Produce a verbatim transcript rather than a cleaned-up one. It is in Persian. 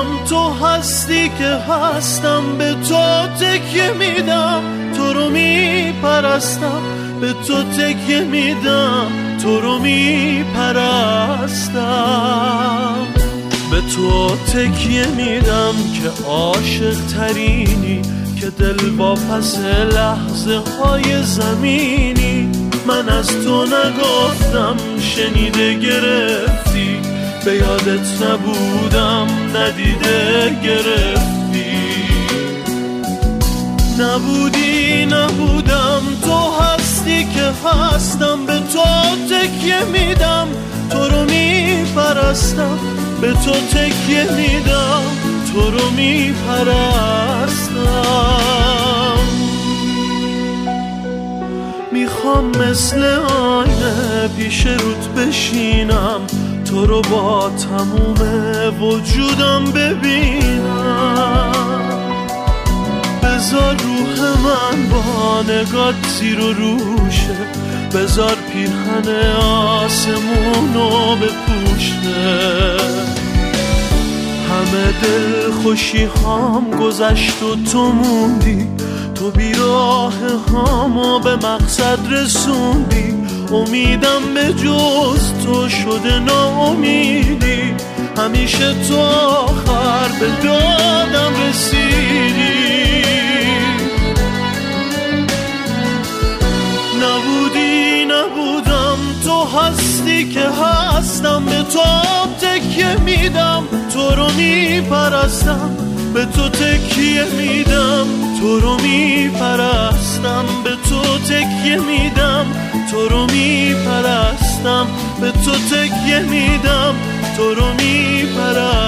میدم، تو هستی که هستم، به تو تکیه میدم، تو رو میپرستم، به تو تکیه میدم، تو رو میپرستم. به تو تکیه میدم که عاشق ترینی، که دل با پس لحظه های زمینی. من از تو نگفتم شنیده گرفتی، به یادت نبودم ندیده گرفتی. نبودی نبودم، تو هستی که هستم، به تو تکیه میدم، تو رو میپرستم، به تو تکیه میدم، تو رو میپرستم. میخوام مثل آینه پیش روت بشینم، تو رو با تموم وجودم ببینم. بذار روح من با نگات زیر و روشه، بذار پیرهن آسمونو بپوشه. همه دل خوشی هام گذشت و تو موندی، تو بیراه هامو به مقصد رسوندی. امیدم به جز تو شده ناامیدی، همیشه تو آخر به دادم رسیدی. نبودی نبودم، تو هستی که هستم، به تو تکیه میدم، تو رو میپرستم، به تو تکیه میدم، تو رو میپرستم، به تو تکیه میدم، تو رو میپرستم، به تو تکیه میدم، تو رو میپرستم.